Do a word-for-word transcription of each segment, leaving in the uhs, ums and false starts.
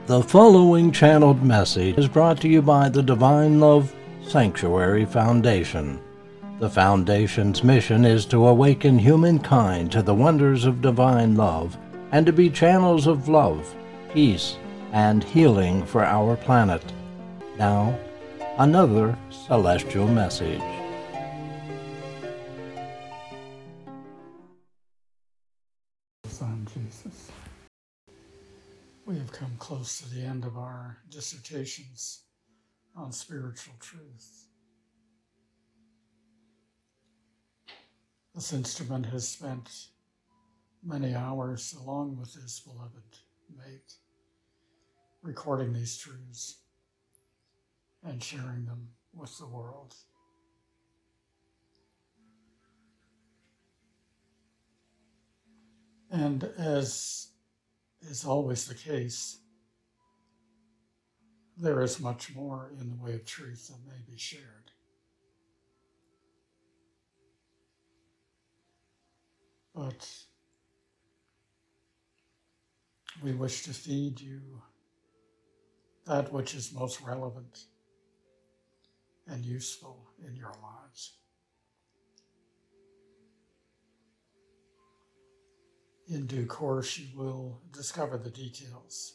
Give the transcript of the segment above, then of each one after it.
The following channeled message is brought to you by the Divine Love Sanctuary Foundation. The Foundation's mission is to awaken humankind to the wonders of divine love and to be channels of love, peace, and healing for our planet. Now, another celestial message. Son Jesus. We have come close to the end of our dissertations on spiritual truth. This instrument has spent many hours along with his beloved mate, recording these truths and sharing them with the world. And as is always the case, there is much more in the way of truth that may be shared. But we wish to feed you that which is most relevant and useful in your lives. In due course, you will discover the details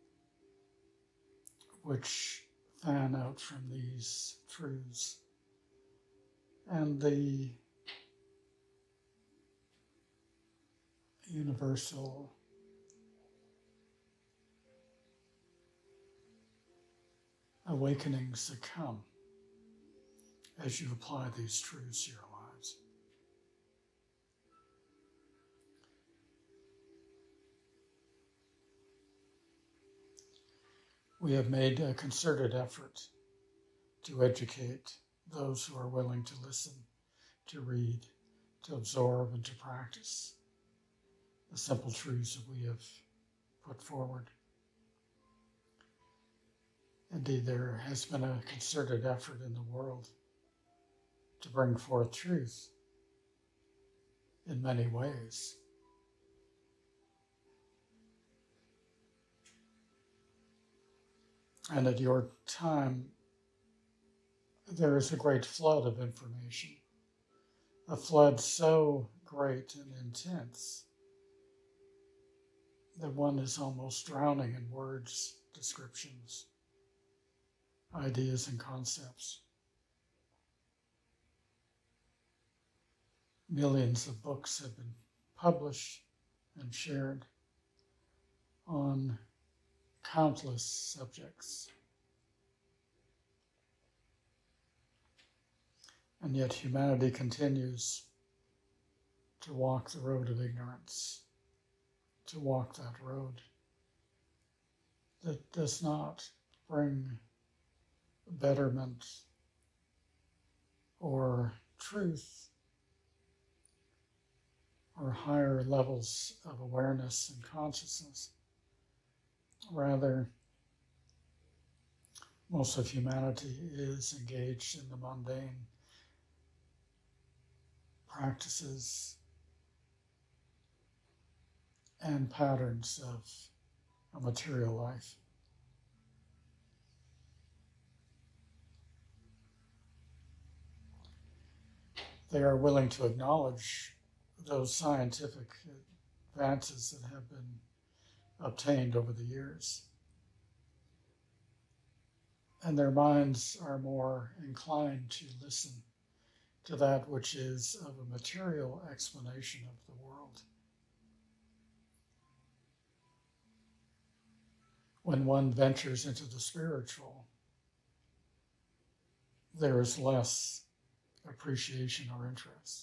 which fan out from these truths and the universal awakenings that come as you apply these truths to your lives. We have made a concerted effort to educate those who are willing to listen, to read, to absorb, and to practice the simple truths that we have put forward. Indeed, there has been a concerted effort in the world to bring forth truth in many ways. And at your time, there is a great flood of information, a flood so great and intense that one is almost drowning in words, descriptions, ideas, and concepts. Millions of books have been published and shared on countless subjects. And yet humanity continues to walk the road of ignorance, to walk that road that does not bring betterment or truth or higher levels of awareness and consciousness. Rather, most of humanity is engaged in the mundane practices and patterns of a material life. They are willing to acknowledge those scientific advances that have been obtained over the years. And their minds are more inclined to listen to that which is of a material explanation of the world. When one ventures into the spiritual, there is less appreciation or interest.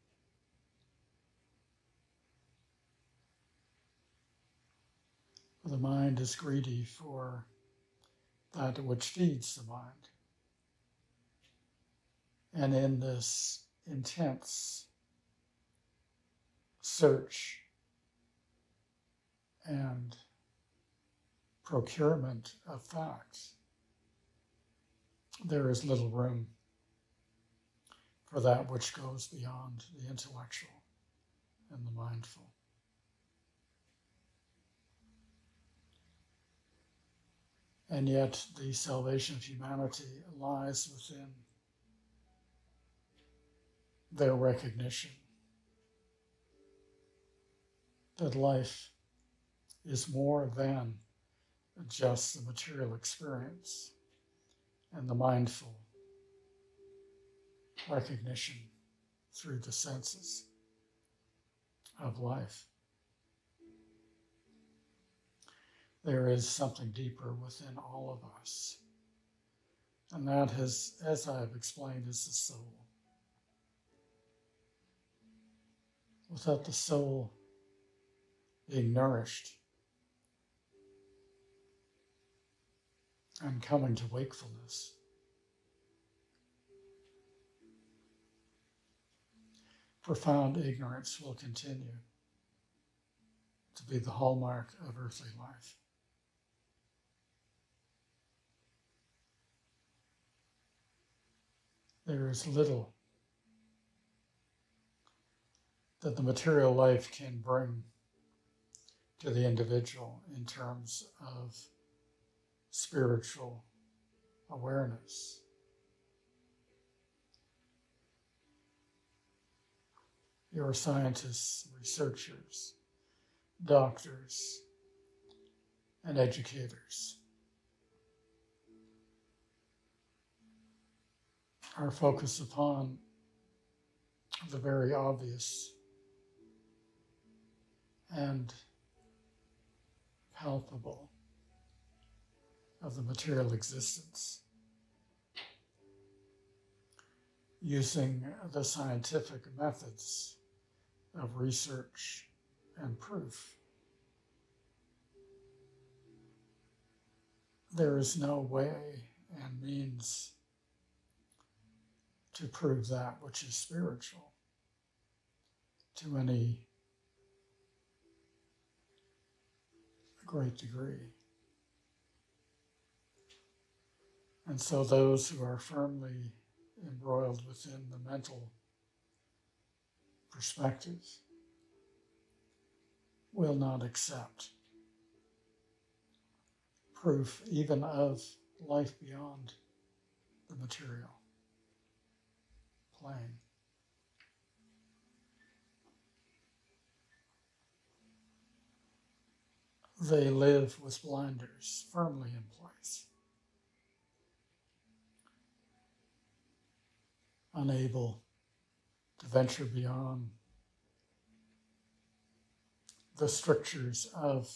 The mind is greedy for that which feeds the mind. And in this intense search and procurement of facts, there is little room for that which goes beyond the intellectual and the mindful. And yet the salvation of humanity lies within their recognition that life is more than just the material experience and the mindful recognition through the senses of life. There is something deeper within all of us, and that has, as I have explained, is the soul. Without the soul being nourished and coming to wakefulness, profound ignorance will continue to be the hallmark of earthly life. There is little that the material life can bring to the individual in terms of spiritual awareness. Your scientists, researchers, doctors, and educators are focused upon the very obvious and palpable of the material existence, using the scientific methods of research and proof. There is no way and means to prove that which is spiritual to any great degree. And so those who are firmly embroiled within the mental perspective will not accept proof even of life beyond the material plane. They live with blinders firmly in place, unable to venture beyond the strictures of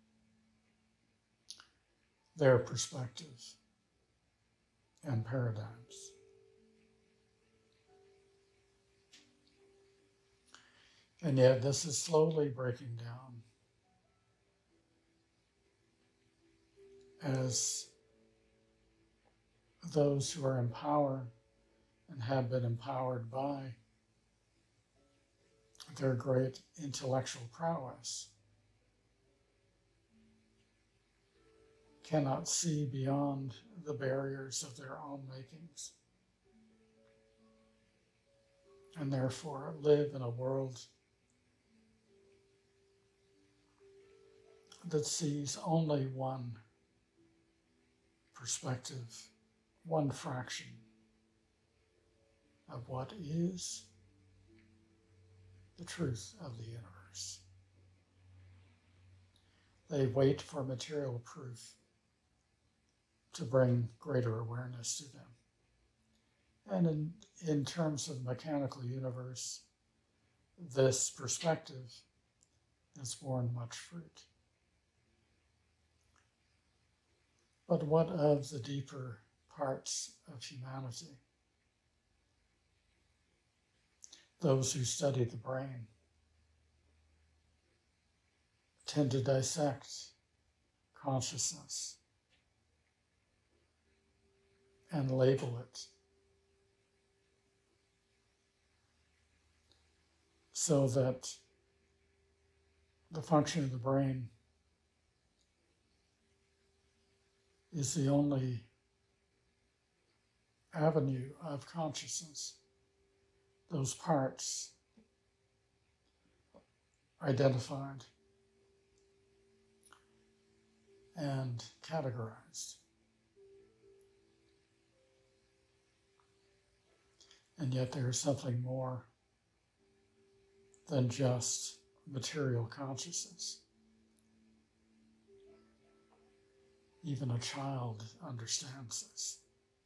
their perspective and paradigms. And yet this is slowly breaking down as those who are empowered and have been empowered by their great intellectual prowess cannot see beyond the barriers of their own makings, and therefore live in a world that sees only one perspective, one fraction of what is the truth of the universe. They wait for material proof to bring greater awareness to them. And in, in terms of the mechanical universe, this perspective has borne much fruit. But what of the deeper parts of humanity? Those who study the brain tend to dissect consciousness and label it so that the function of the brain is the only avenue of consciousness. Those parts identified and categorized And yet there is something more than just material consciousness. Even a child understands this.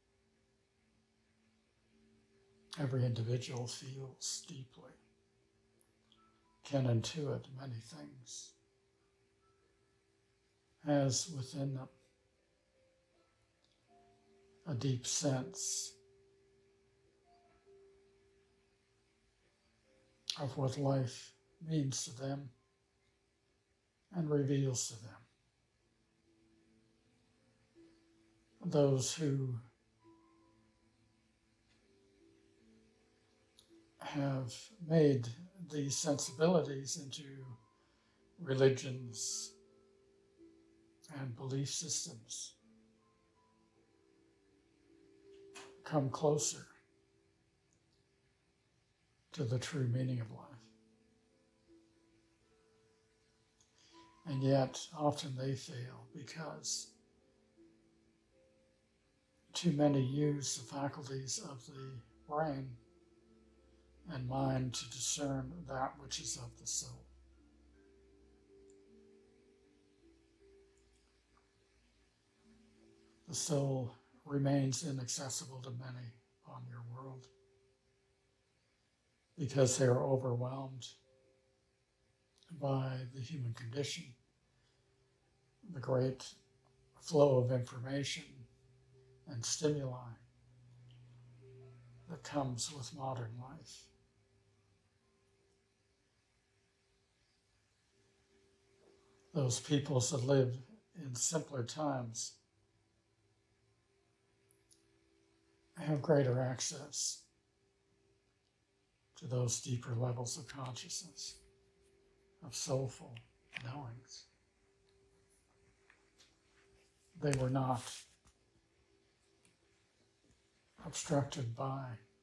Every individual feels deeply, can intuit many things, has within them a deep sense of what life means to them and reveals to them. Those who have made these sensibilities into religions and belief systems come closer to the true meaning of life. And yet, often they fail because too many use the faculties of the brain and mind to discern that which is of the soul. The soul remains inaccessible to many upon your world because they are overwhelmed by the human condition, the great flow of information and stimuli that comes with modern life. Those peoples that live in simpler times have greater access to those deeper levels of consciousness, of soulful knowings. They were not obstructed by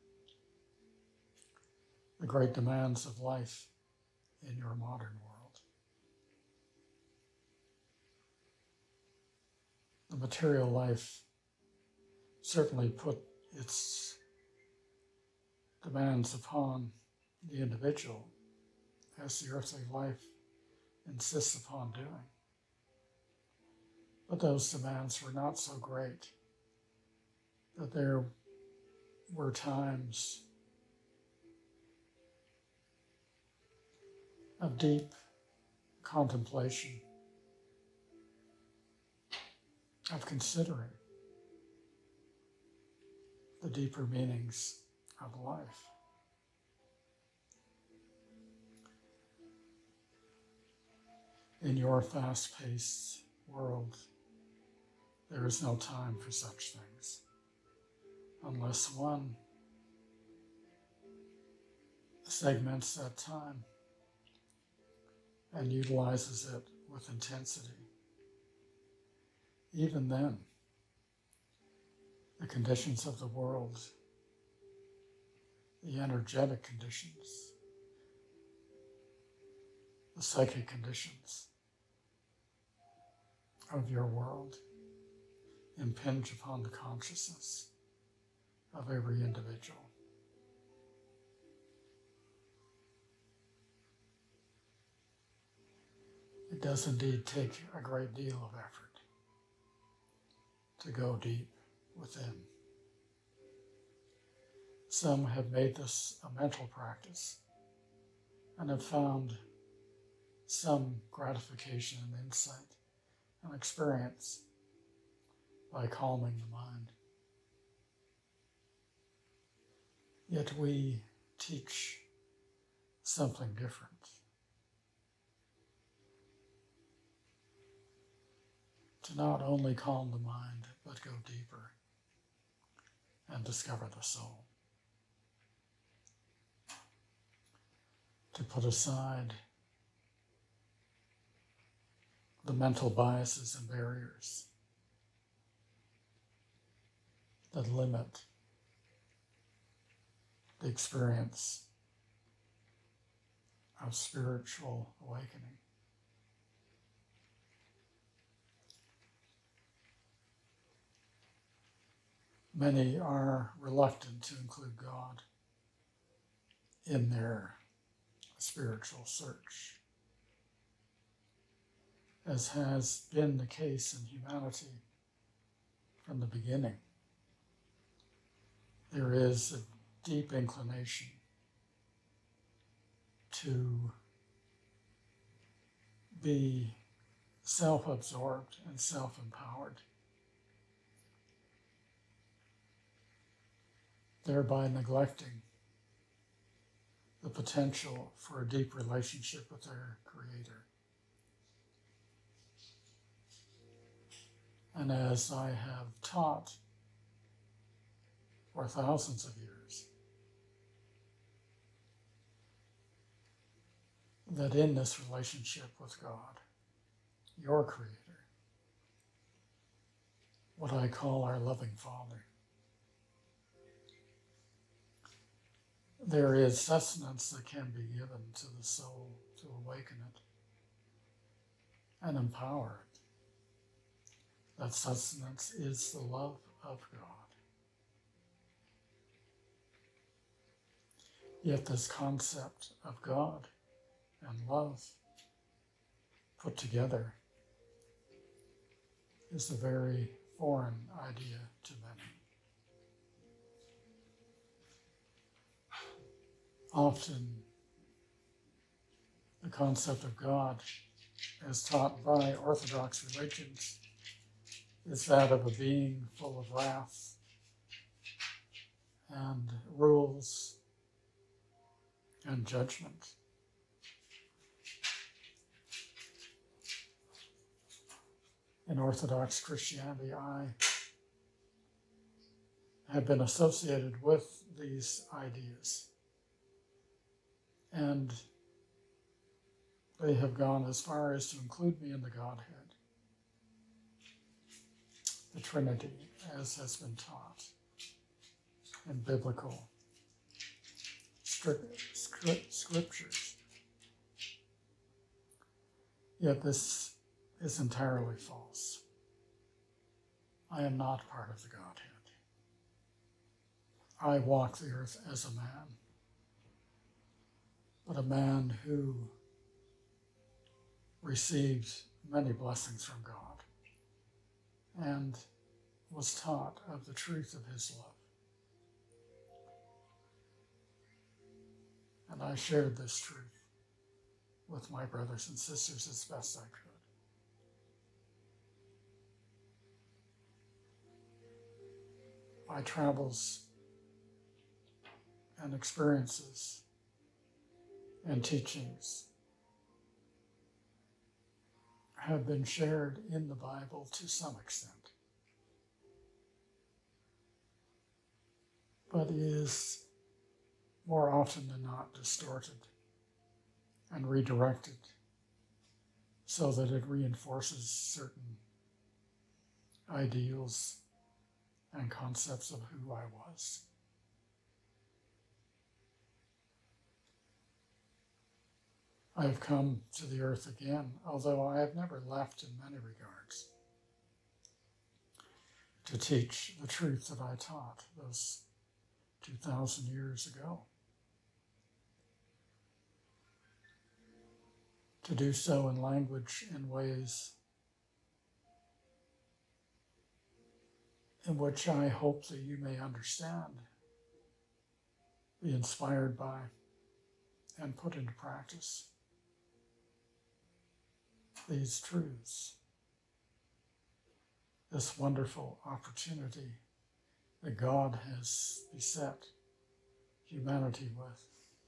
the great demands of life in your modern world. The material life certainly put its demands upon the individual, as the earthly life insists upon doing. But those demands were not so great that there were times of deep contemplation, of considering the deeper meanings of life. In your fast-paced world, there is no time for such things, unless one segments that time and utilizes it with intensity. Even then, the conditions of the world, the energetic conditions, the psychic conditions of your world impinge upon the consciousness of every individual. It does indeed take a great deal of effort to go deep within. Some have made this a mental practice and have found some gratification and insight and experience by calming the mind. Yet we teach something different. To not only calm the mind, but go deeper and discover the soul. To put aside the mental biases and barriers that limit the experience of spiritual awakening. Many are reluctant to include God in their spiritual search, as has been the case in humanity from the beginning. There is a deep inclination to be self-absorbed and self-empowered, thereby neglecting the potential for a deep relationship with their Creator. And as I have taught for thousands of years, that in this relationship with God, your Creator, what I call our loving Father, there is sustenance that can be given to the soul to awaken it and empower it. That sustenance is the love of God. Yet this concept of God and love put together is a very foreign idea to many. Often, the concept of God, as taught by Orthodox religions, is that of a being full of wrath and rules and judgment. In Orthodox Christianity, I have been associated with these ideas, and they have gone as far as to include me in the Godhead, the Trinity, as has been taught in biblical scriptures. Yet this is entirely false. I am not part of the Godhead. I walk the earth as a man, but a man who received many blessings from God and was taught of the truth of his love. And I shared this truth with my brothers and sisters as best I could. My travels and experiences and teachings have been shared in the Bible to some extent, but is more often than not distorted and redirected so that it reinforces certain ideals and concepts of who I was. I have come to the earth again, although I have never left in many regards, to teach the truth that I taught those two thousand years ago. To do so in language and ways in which I hope that you may understand, be inspired by, and put into practice these truths, this wonderful opportunity that God has beset humanity with,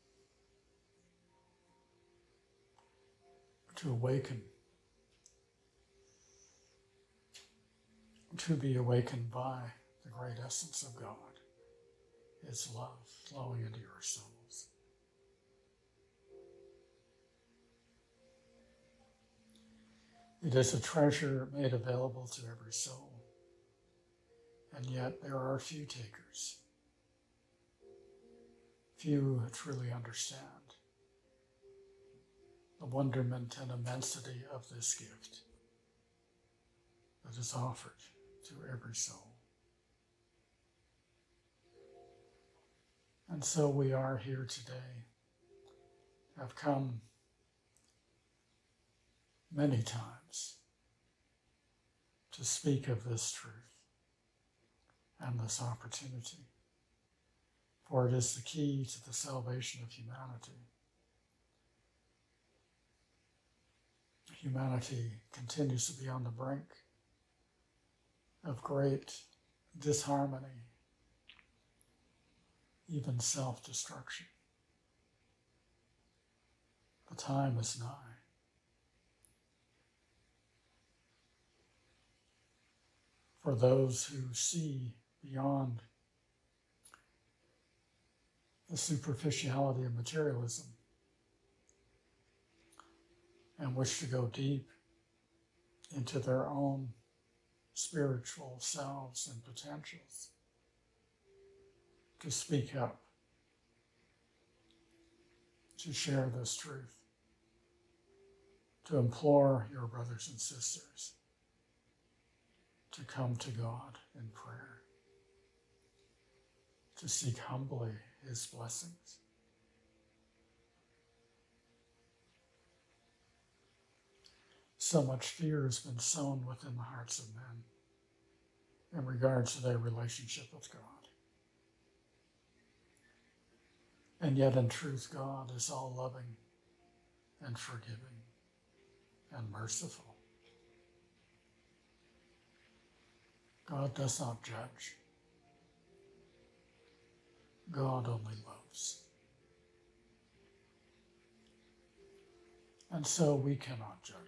to awaken, to be awakened by the great essence of God, His love flowing into your souls. It is a treasure made available to every soul, and yet there are few takers, few who truly understand the wonderment and immensity of this gift that is offered to every soul. And so we are here today have come many times to speak of this truth and this opportunity, for it is the key to the salvation of humanity. Humanity continues to be on the brink of great disharmony, even self-destruction. The time is nigh. For those who see beyond the superficiality of materialism and wish to go deep into their own spiritual selves and potentials, to speak up, to share this truth, to implore your brothers and sisters to come to God in prayer, to seek humbly His blessings. So much fear has been sown within the hearts of men in regards to their relationship with God. And yet in truth, God is all loving and forgiving and merciful. God does not judge. God only loves. And so we cannot judge.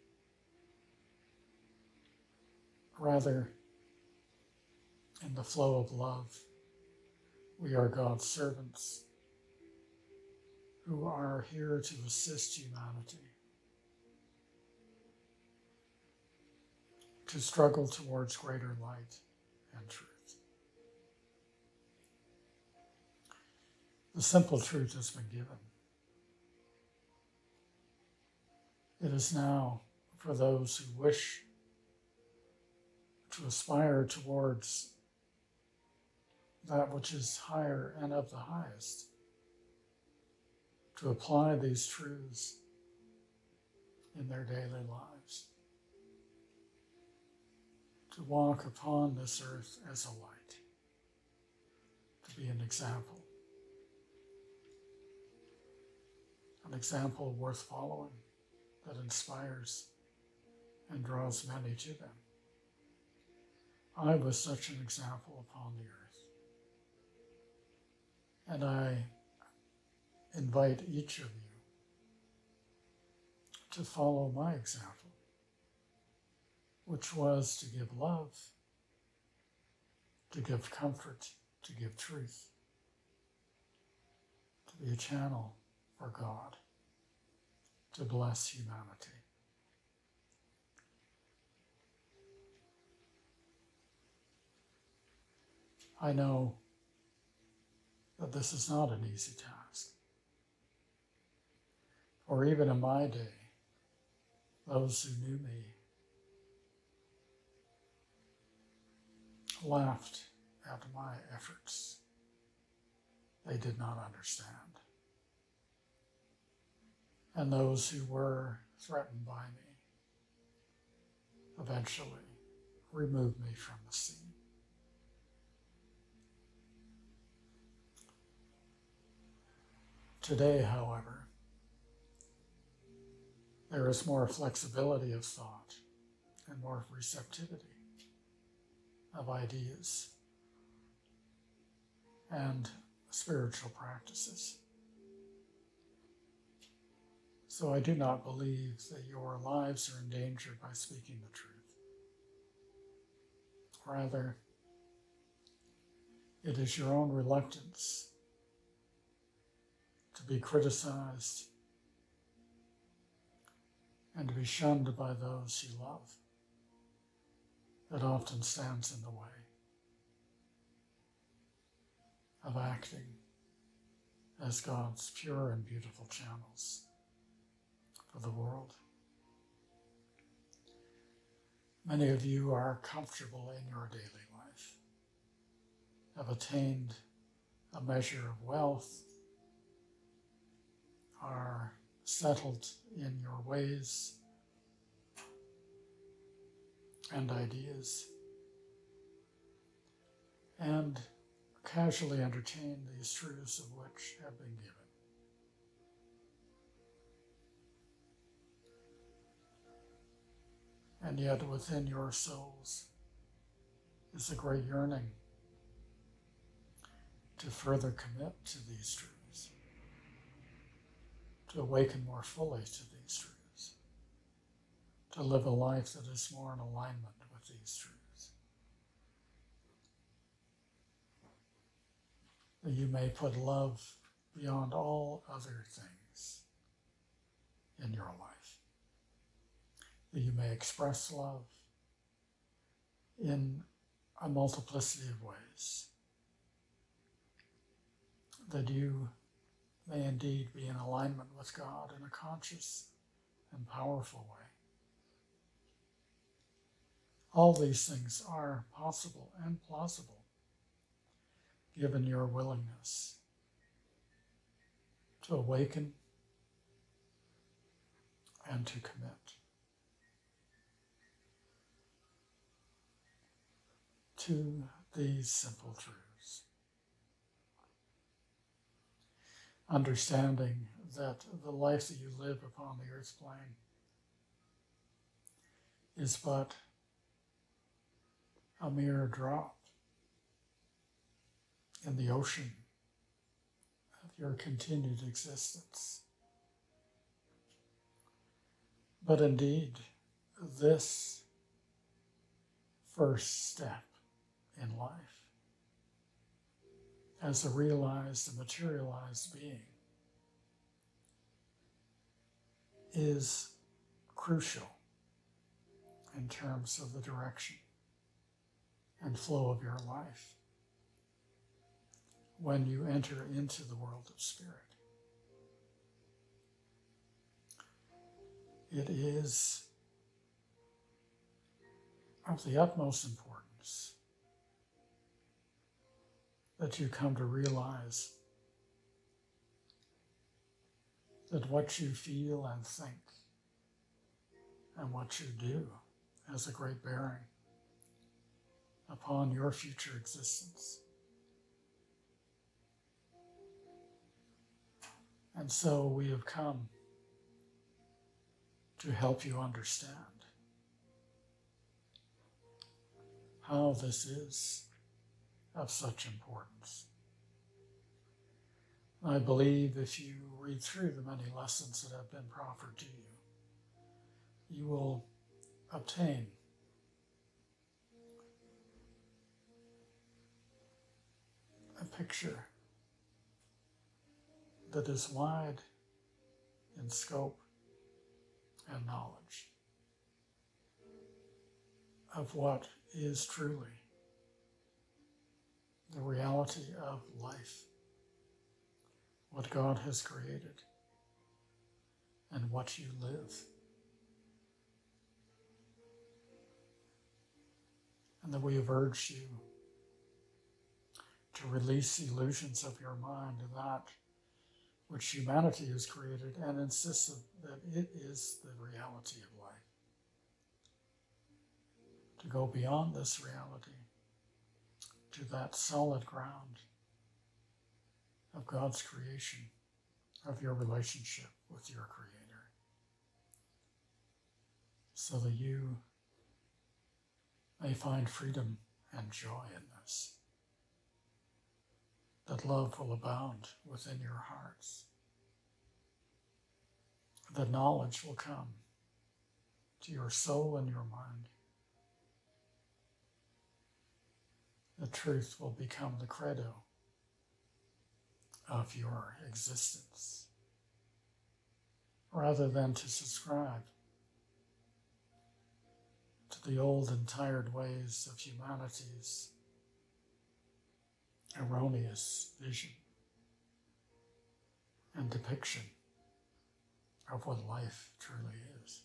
Rather, in the flow of love, we are God's servants who are here to assist humanity, to struggle towards greater light and truth. The simple truth has been given. It is now for those who wish to aspire towards that which is higher and of the highest, to apply these truths in their daily lives, to walk upon this earth as a light, to be an example, an example worth following that inspires and draws many to them. I was such an example upon the earth, and I invite each of you to follow my example, which was to give love, to give comfort, to give truth, to be a channel for God, to bless humanity. I know that this is not an easy task. For even in my day, those who knew me laughed at my efforts. They did not understand. And those who were threatened by me eventually removed me from the scene. Today, however, there is more flexibility of thought and more receptivity of ideas and spiritual practices. So I do not believe that your lives are endangered by speaking the truth. Rather, it is your own reluctance to be criticized and to be shunned by those you love that often stands in the way of acting as God's pure and beautiful channels for the world. Many of you are comfortable in your daily life, have attained a measure of wealth, are settled in your ways and ideas, and casually entertain these truths of which have been given. And yet within your souls is a great yearning to further commit to these truths, to awaken more fully to these truths, to live a life that is more in alignment with these truths, that you may put love beyond all other things in your life, that you may express love in a multiplicity of ways, that you may indeed be in alignment with God in a conscious and powerful way. All these things are possible and plausible, given your willingness to awaken and to commit. To these simple truths. Understanding that the life that you live upon the earth's plane is but a mere drop in the ocean of your continued existence. But indeed, this first step in life, as a realized and materialized being, is crucial in terms of the direction and flow of your life when you enter into the world of spirit. It is of the utmost importance that you come to realize that what you feel and think and what you do has a great bearing upon your future existence. And so we have come to help you understand how this is of such importance. I believe if you read through the many lessons that have been proffered to you, you will obtain a picture that is wide in scope and knowledge of what is truly the reality of life, what God has created, and what you live. And that we have urged you to release illusions of your mind to that which humanity has created and insist that it is the reality of life. To go beyond this reality to that solid ground of God's creation, of your relationship with your Creator, so that you may find freedom and joy in this, that love will abound within your hearts, that knowledge will come to your soul and your mind, the truth will become the credo of your existence, rather than to subscribe to the old and tired ways of humanity's erroneous vision and depiction of what life truly is.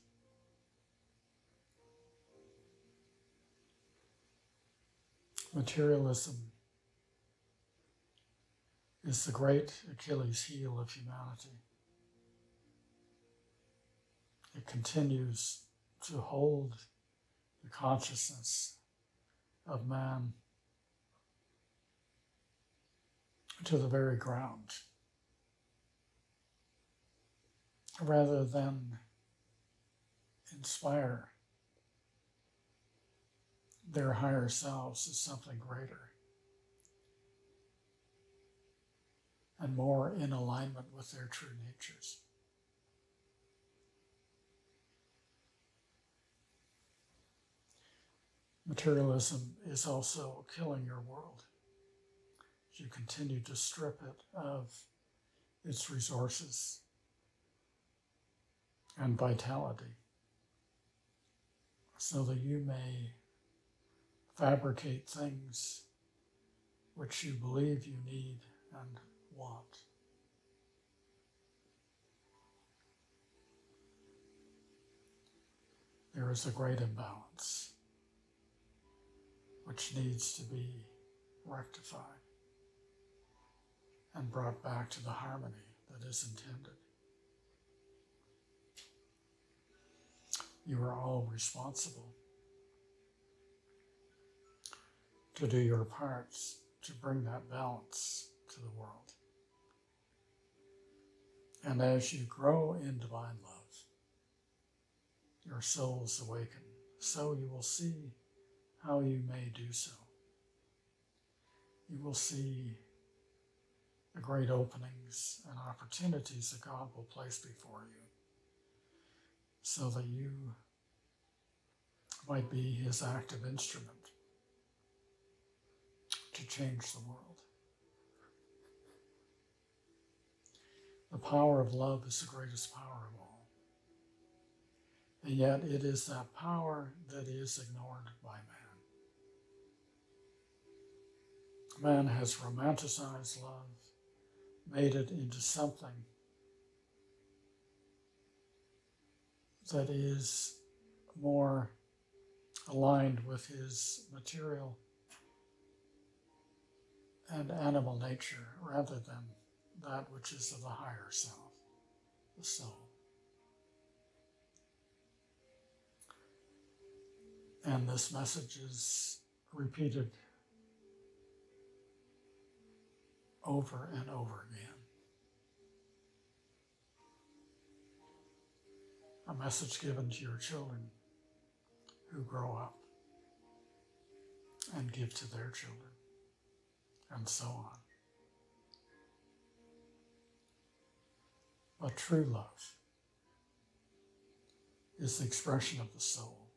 Materialism is the great Achilles heel of humanity. It continues to hold the consciousness of man to the very ground, rather than inspire their higher selves as something greater and more in alignment with their true natures. Materialism is also killing your world as you continue to strip it of its resources and vitality, so that you may fabricate things which you believe you need and want. There is a great imbalance which needs to be rectified and brought back to the harmony that is intended. You are all responsible to do your parts to bring that balance to the world. And as you grow in divine love, your souls awaken, so you will see how you may do so. You will see the great openings and opportunities that God will place before you, so that you might be his active instrument to change the world. The power of love is the greatest power of all. And yet it is that power that is ignored by man. Man has romanticized love, made it into something that is more aligned with his material and animal nature rather than that which is of the higher self, the soul. And this message is repeated over and over again. A message given to your children who grow up and give to their children, and so on. But true love is the expression of the soul,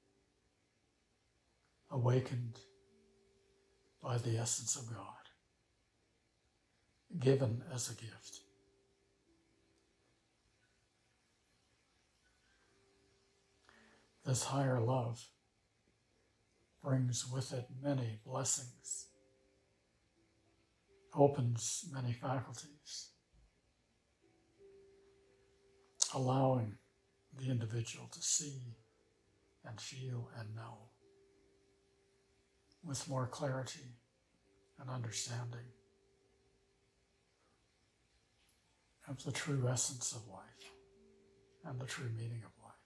awakened by the essence of God, given as a gift. This higher love brings with it many blessings, opens many faculties, allowing the individual to see and feel and know with more clarity and understanding of the true essence of life and the true meaning of life.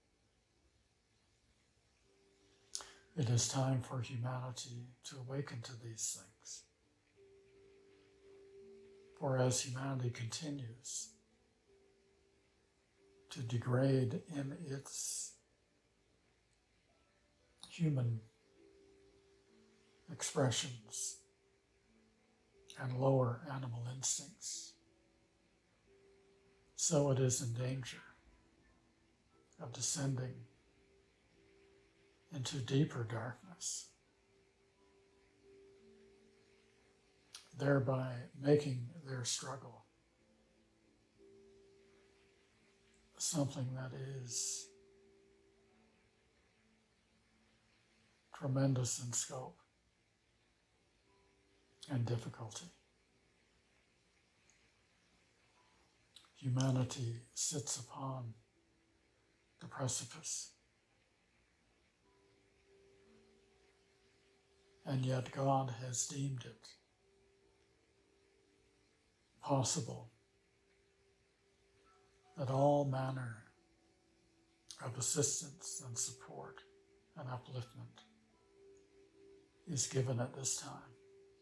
It is time for humanity to awaken to these things. For as humanity continues to degrade in its human expressions and lower animal instincts, so it is in danger of descending into deeper darkness, thereby making their struggle something that is tremendous in scope and difficulty. Humanity sits upon the precipice, and yet God has deemed it possible that all manner of assistance and support and upliftment is given at this time.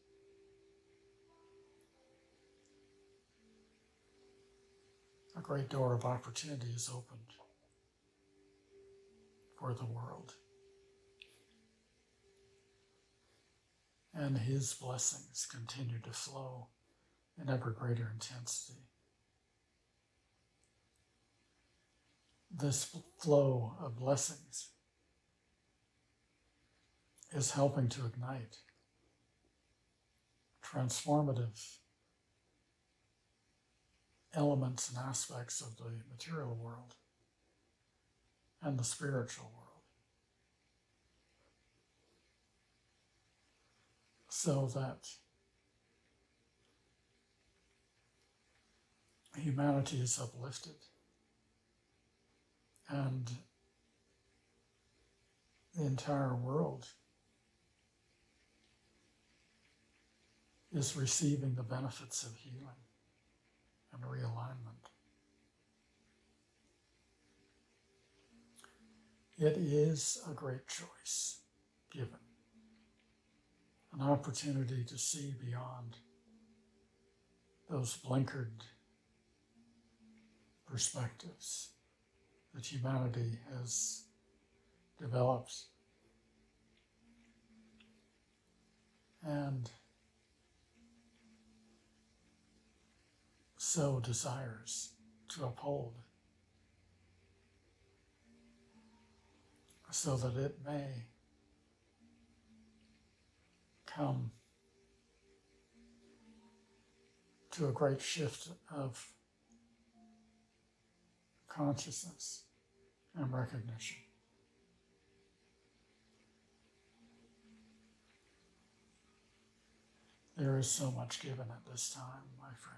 A great door of opportunity is opened for the world. And his blessings continue to flow in ever greater intensity. This flow of blessings is helping to ignite transformative elements and aspects of the material world and the spiritual world, so that humanity is uplifted and the entire world is receiving the benefits of healing and realignment. It is a great choice given, an opportunity to see beyond those blinkered perspectives that humanity has developed and so desires to uphold, so that it may come to a great shift of consciousness and recognition. There is so much given at this time, my friends.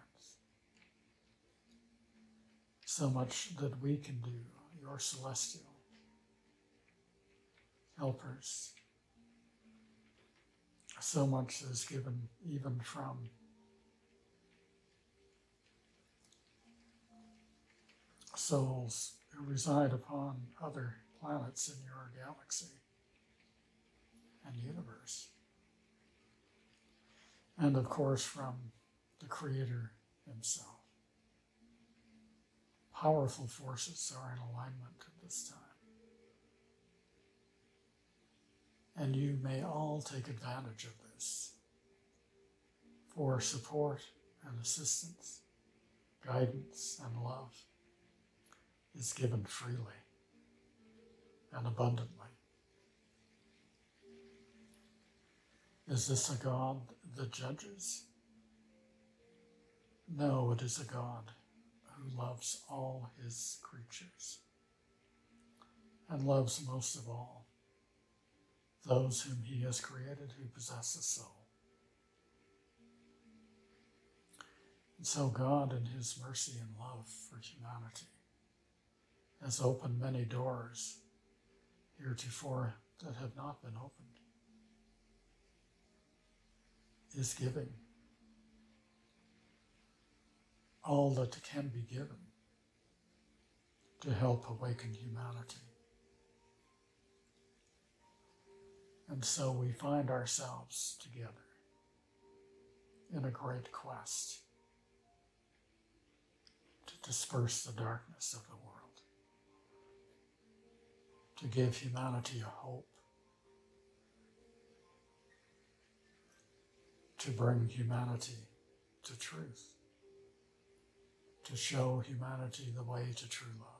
So much that we can do, your celestial helpers. So much is given even from souls who reside upon other planets in your galaxy and universe. And of course from the Creator himself. Powerful forces are in alignment at this time. And you may all take advantage of this for support and assistance, guidance and love is given freely and abundantly. Is this a God that judges? No, it is a God who loves all his creatures and loves most of all those whom he has created who possess a soul. And so God, in his mercy and love for humanity, has opened many doors heretofore that have not been opened, is giving all that can be given to help awaken humanity. And so we find ourselves together in a great quest to disperse the darkness of the world, to give humanity a hope, to bring humanity to truth, to show humanity the way to true love.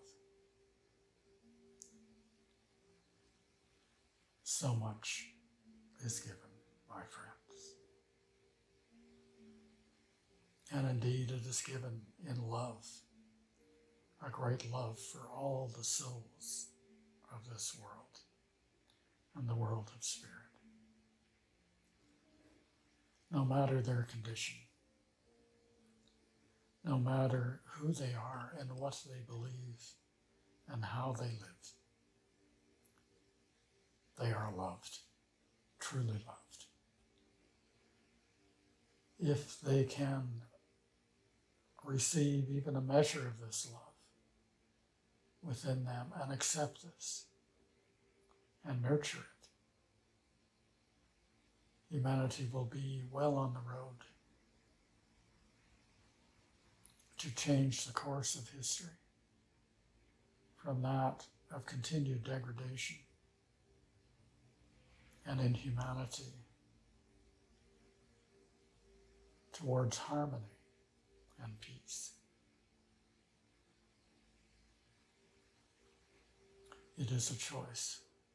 So much is given, my friends. And indeed it is given in love, a great love for all the souls of this world and the world of spirit. No matter their condition, no matter who they are and what they believe and how they live, they are loved, truly loved. If they can receive even a measure of this love, within them and accept this and nurture it, humanity will be well on the road to change the course of history from that of continued degradation and inhumanity towards harmony and peace. It is a choice.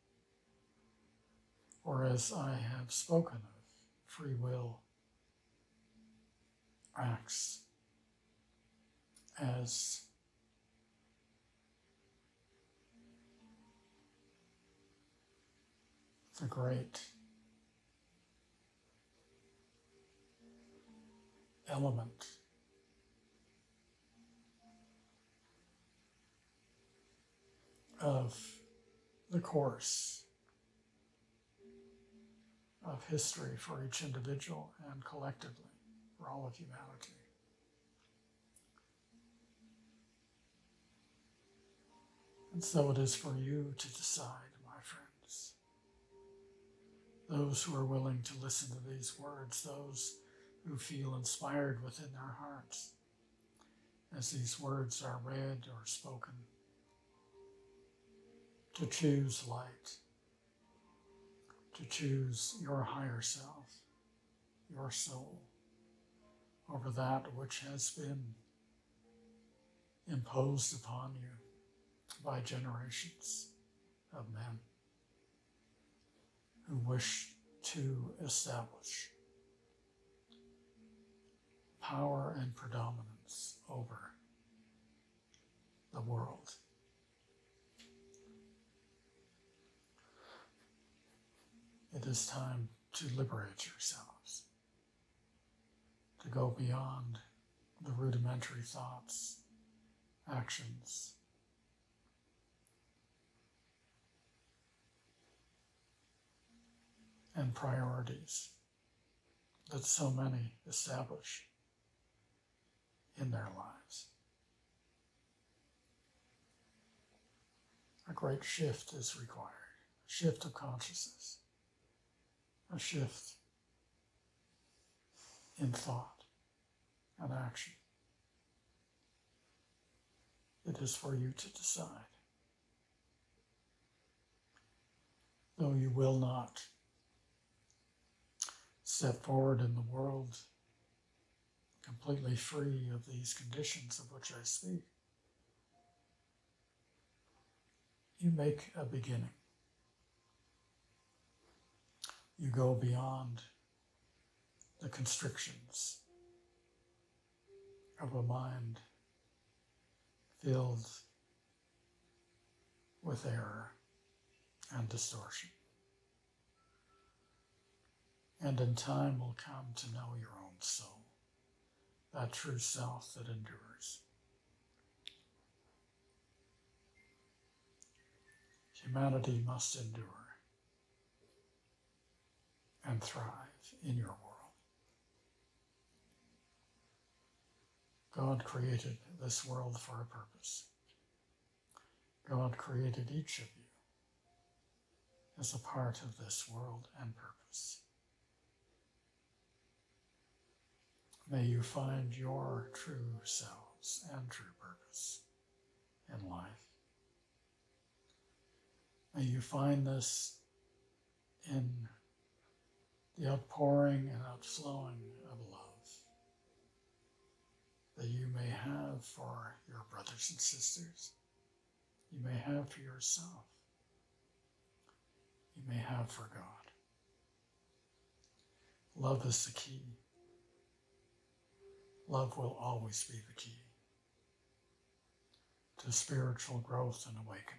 Or as I have spoken of, free will acts as the great element of the course of history for each individual and collectively for all of humanity. And so it is for you to decide, my friends. Those who are willing to listen to these words, those who feel inspired within their hearts as these words are read or spoken, to choose light, to choose your higher self, your soul, over that which has been imposed upon you by generations of men who wish to establish power and predominance over the world. It is time to liberate yourselves, to go beyond the rudimentary thoughts, actions, and priorities that so many establish in their lives. A great shift is required, a shift of consciousness, a shift in thought and action. It is for you to decide. Though you will not step forward in the world completely free of these conditions of which I speak, you make a beginning. You go beyond the constrictions of a mind filled with error and distortion. And in time will come to know your own soul, that true self that endures. Humanity must endure and thrive in your world. God created this world for a purpose. God created each of you as a part of this world and purpose. May you find your true selves and true purpose in life. May you find this in the outpouring and outflowing of love that you may have for your brothers and sisters, you may have for yourself, you may have for God. Love is the key. Love will always be the key to spiritual growth and awakening.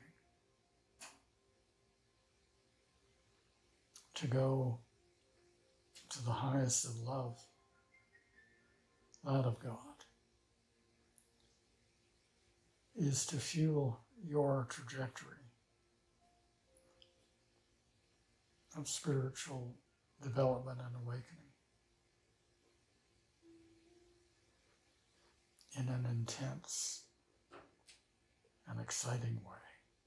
To go to the highest of love, that of God, is to fuel your trajectory of spiritual development and awakening in an intense and exciting way.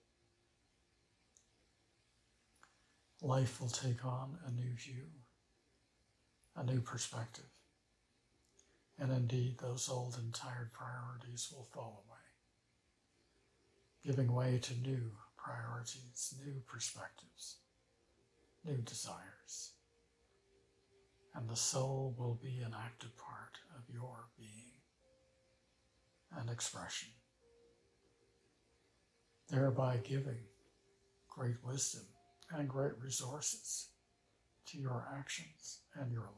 Life will take on a new hue, a new perspective, and indeed those old and tired priorities will fall away, giving way to new priorities, new perspectives, new desires, and the soul will be an active part of your being and expression, thereby giving great wisdom and great resources to your actions and your life.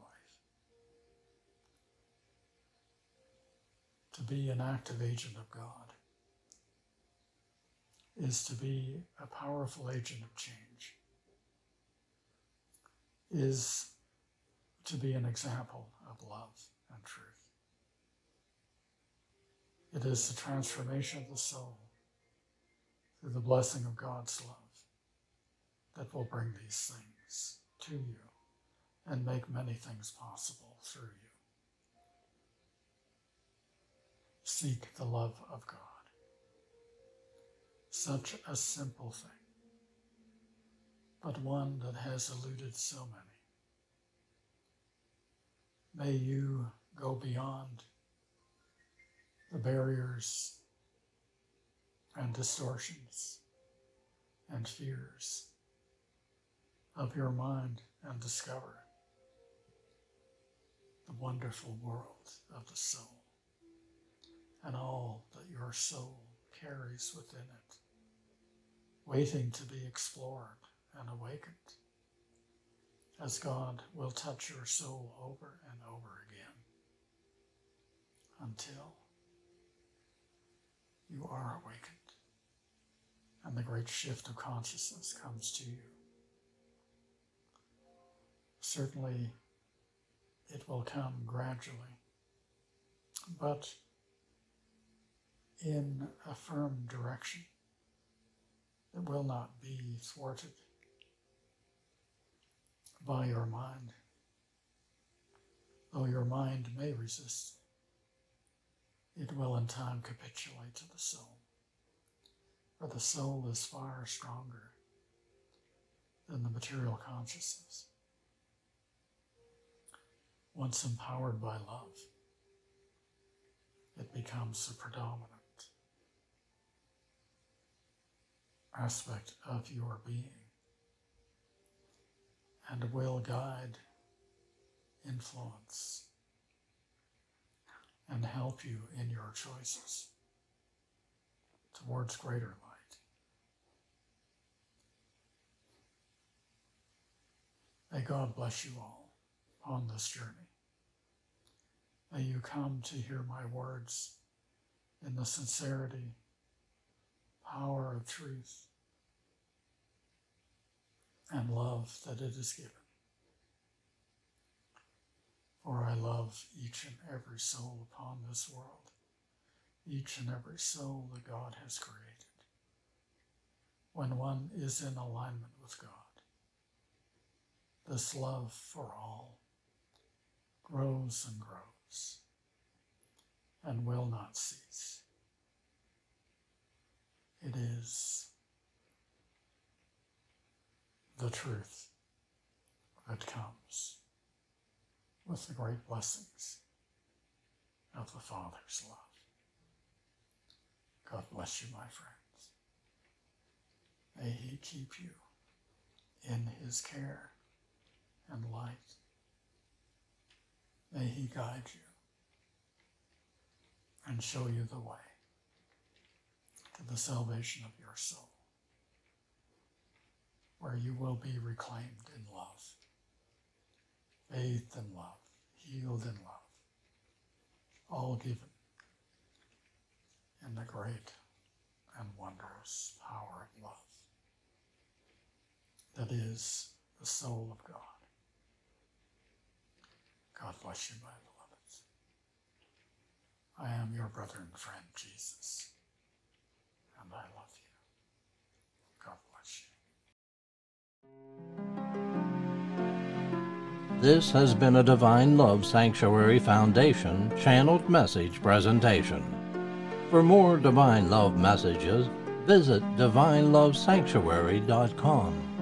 To be an active agent of God is to be a powerful agent of change, is to be an example of love and truth. It is the transformation of the soul through the blessing of God's love that will bring these things to you and make many things possible through you. Seek the love of God. Such a simple thing, but one that has eluded so many. May you go beyond the barriers and distortions and fears of your mind and discover the wonderful world of the soul and all that your soul carries within it, waiting to be explored and awakened, as God will touch your soul over and over again until you are awakened and the great shift of consciousness comes to you. Certainly, it will come gradually, but in a firm direction that will not be thwarted by your mind, though your mind may resist. It will in time capitulate to the soul, for the soul is far stronger than the material consciousness. Once empowered by love, it becomes the predominant aspect of your being and will guide, influence, and help you in your choices towards greater light. May God bless you all on this journey. May you come to hear my words in the sincerity, power of truth, and love that it is given. For I love each and every soul upon this world, each and every soul that God has created. When one is in alignment with God, this love for all grows and grows and will not cease. It is the truth that comes with the great blessings of the Father's love. God bless you, my friends. May He keep you in His care and light. May He guide you and show you the way to the salvation of your soul, where you will be reclaimed in love, bathed in love, healed in love, all given in the great and wondrous power of love that is the soul of God. God bless you, my beloveds. I am your brother and friend, Jesus, and I love you. God bless you. This has been a Divine Love Sanctuary Foundation channeled message presentation. For more Divine Love messages, visit divine love sanctuary dot com.